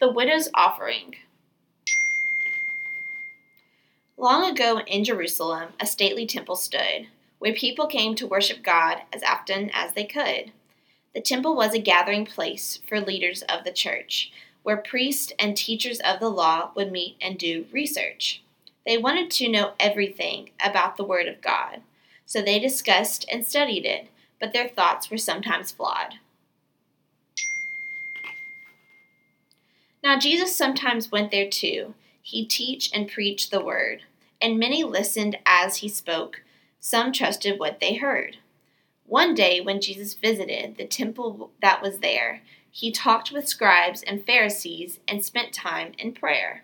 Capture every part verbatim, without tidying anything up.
The widow's offering. Long ago in Jerusalem, a stately temple stood, where people came to worship God as often as they could. The temple was a gathering place for leaders of the church, where priests and teachers of the law would meet and do research. They wanted to know everything about the Word of God, so they discussed and studied it, but their thoughts were sometimes flawed. Now Jesus sometimes went there too. He'd teach and preach the Word, and many listened as he spoke. Some trusted what they heard. One day when Jesus visited the temple that was there, he talked with scribes and Pharisees and spent time in prayer.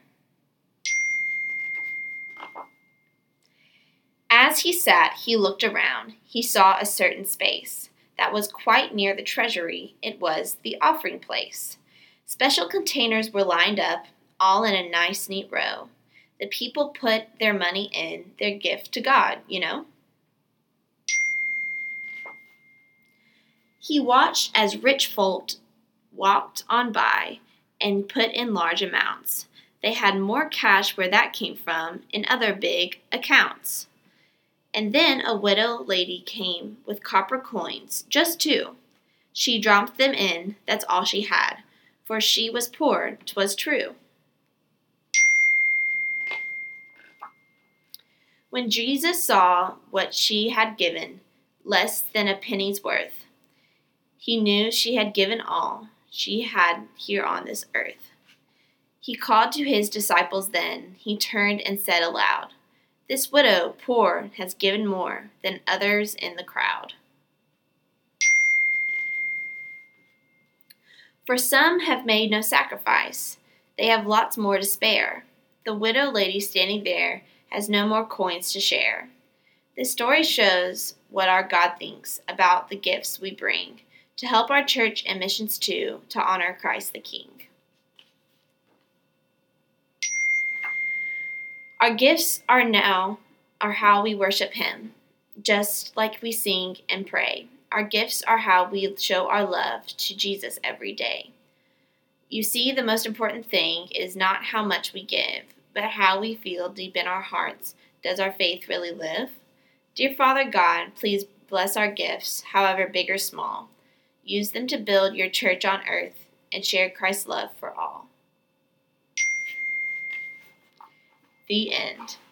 As he sat, he looked around. He saw a certain space that was quite near the treasury. It was the offering place. Special containers were lined up, all in a nice, neat row. The people put their money in, their gift to God, you know. He watched as rich folk walked on by and put in large amounts. They had more cash where that came from in other big accounts. And then a widow lady came with copper coins, just two. She dropped them in, that's all she had, for she was poor, 'twas true. When Jesus saw what she had given, less than a penny's worth, he knew she had given all she had here on this earth. He called to his disciples then, he turned and said aloud, "This widow, poor, has given more than others in the crowd. For some have made no sacrifice. They have lots more to spare. The widow lady standing there has no more coins to share." This story shows what our God thinks about the gifts we bring to help our church and missions too, to honor Christ the King. Our gifts are now are how we worship him, just like we sing and pray. Our gifts are how we show our love to Jesus every day. You see, the most important thing is not how much we give, but how we feel deep in our hearts. Does our faith really live? Dear Father God, please bless our gifts, however big or small. Use them to build your church on earth and share Christ's love for all. The end.